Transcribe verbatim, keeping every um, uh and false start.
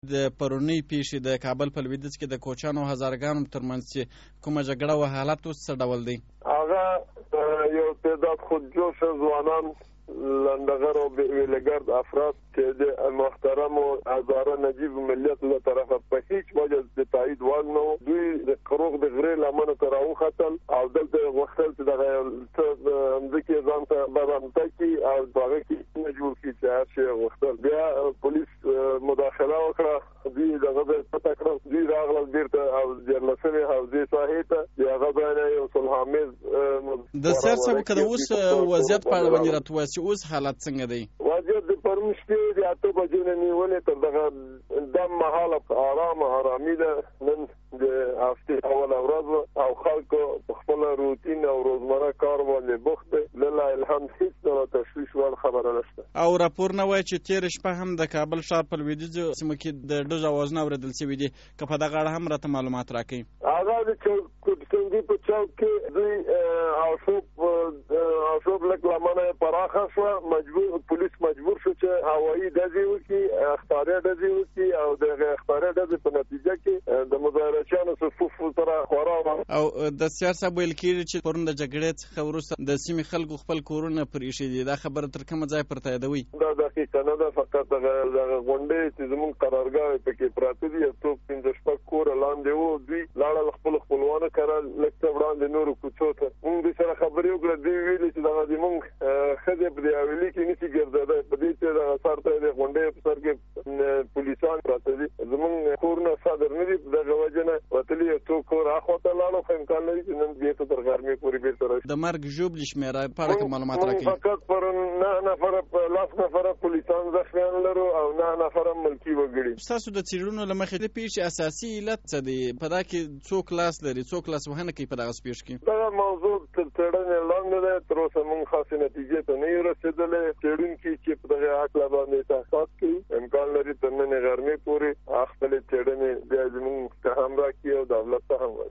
د پرونی پیښې د کابل په لویدیځ کې د کوچیانو هزارګانو ترمنځ چې کومه جګړه و حالت اوس څه ډول دی؟ هغه یو تعداد خودجوشه ځوانان لندغر او ویلګرد افراد چې د محترم او هزاره نجیب ملیت له طرفه په هیڅ وجه د تایید وړ نه و. دوی د قروغ د غرې لمنه ته راوختل او دلته غوښتل چې دغه ځمکې ځان ته برابر کړي او هغه کې نه جوړ کړي چې هر شی غوښتل. بیا پولیس مداخله وکړه، دوی دغه پته کړل، دوی راغلل بیرته او جرلسمې حوزې ساحې ته. د هغه باندې یو صلحامیز د سر څه وکړه. اوس وضعیت په اړه باندې راته وایي چې اوس حالت څنګه دی؟ وضعیت د پرون شپې د اته بجو نه نیولې تر دغه دم مهاله ارامه ارامي ده. نن د هفتې اوله ورځ او خلکو په خپل روتین او روزمره کار باندې بوخت دي. لله الحمد هیڅ ډول تشویش وړ خبره نشته. او راپور نه وایي چې تېره شپه هم د کابل ښار په لویدیځو سیمو کې د ډز اوازونه اورېدل شوي دي. که په دغه اړه هم راته معلومات راکړئ. هغه د کوټسنګي په چوک کې دوی او شوب لک لمنه پراخه شوه. مجبور پولیس مجبور شو چې هوایي ډزې وکړي، اخطاري ډزې وکړي او دغه اخطاري ډزې په نتیجه کې د مظاهرچیانو صفوف سره خورا او د سیار صاحب ویل کېږي چې پرون د جګړې څخه وروسته د سیمې خلکو خپل کورونه پرې ایښي دي. دا خبره تر کومه ځایه پر تاییدوي؟ دا دقیقه نه ده، فقط دغه غونډې چې زموږ قرارګاه پکې پراته دي، یو څو پنځه شپږ کوره لاندې وو. دوی لاړل خپل خپلوانو کره لږ څه وړاندې نورو کوڅو ته. موږ دوی سره خبرې وکړې، دوی ویلي چې دغه زموږ ښځې په دې حویلي کې نشي ګرځېدی، په دې چې دغه سر ته د غونډې په سر کې پولیسان پراته دي. زموږ کورونه صادر نه دي، په دغه وجه نه وتلي یو څو کور اخواته لاړو، خو امکان لري چې نن بېرته تر غرمې پورې بېرته راشي. د مرګ ژوبلې شمېره په اړه کوم معلومات راکړئ؟ موږ فقط پر نه نفره لس نفره پولیسان زخمیان لرو او نه نفره ملکي وګړي. ستاسو د څېړنو له مخې د پیښې اساسي علت څه دی؟ په دا کې څوک لاس لري، څوک لاسوهنه کوي په دغه پیښه کې؟ دغه موضوع تر څېړنې لاندې ده. تر اوسه موږ خاصې نتیجې ته نه یو رسېدلی. څېړونکي چې په دغه هکله باندې تحقیقات کوي، امکان لري تر نن غرمې پورې خپلې څېړنې بیا زموږ ته هم راکړي او دولت ته هم